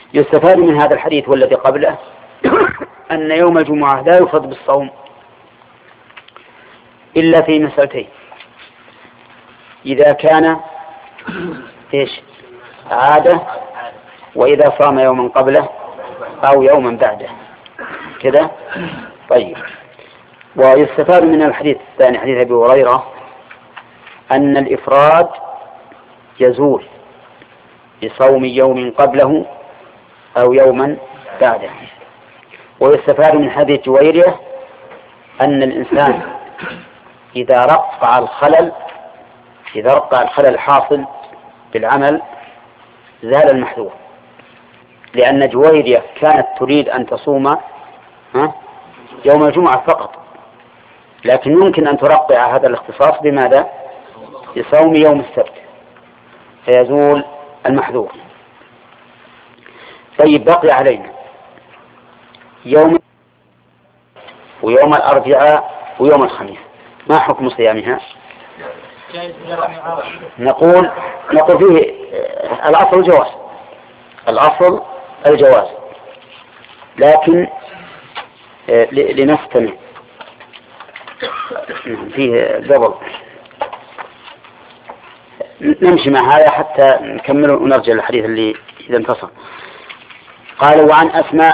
يستفاد من هذا الحديث والذي قبله أن يوم الجمعة لا يفرض بالصوم إلا في مسألتين: إذا كان عادة، وإذا صام يوما قبله أو يوما بعده كذا. طيب. ويستفاد من الحديث الثاني حديث أبي هريرة أن الإفراد يزول بصوم يوم قبله أو يوما بعده. ويستفاد من حديث جويرية أن الإنسان إذا رقع الخلل الحاصل بالعمل زال المحذور، لأن جويرية كانت تريد أن تصوم يوم الجمعة فقط، لكن يمكن أن ترقع هذا الاختصاص بماذا؟ بصوم يوم السبت فيزول المحذور. طيب، بقي علينا يوم ويوم الأربعاء ويوم الخميس، ما حكم صيامها؟ نقول فيه الأصل الجواز، لكن لنستمع فيه قبل نمشي مع هذا حتى نكمل ونرجع للحديث اللي إذا انتصر. قال: وعن أسماء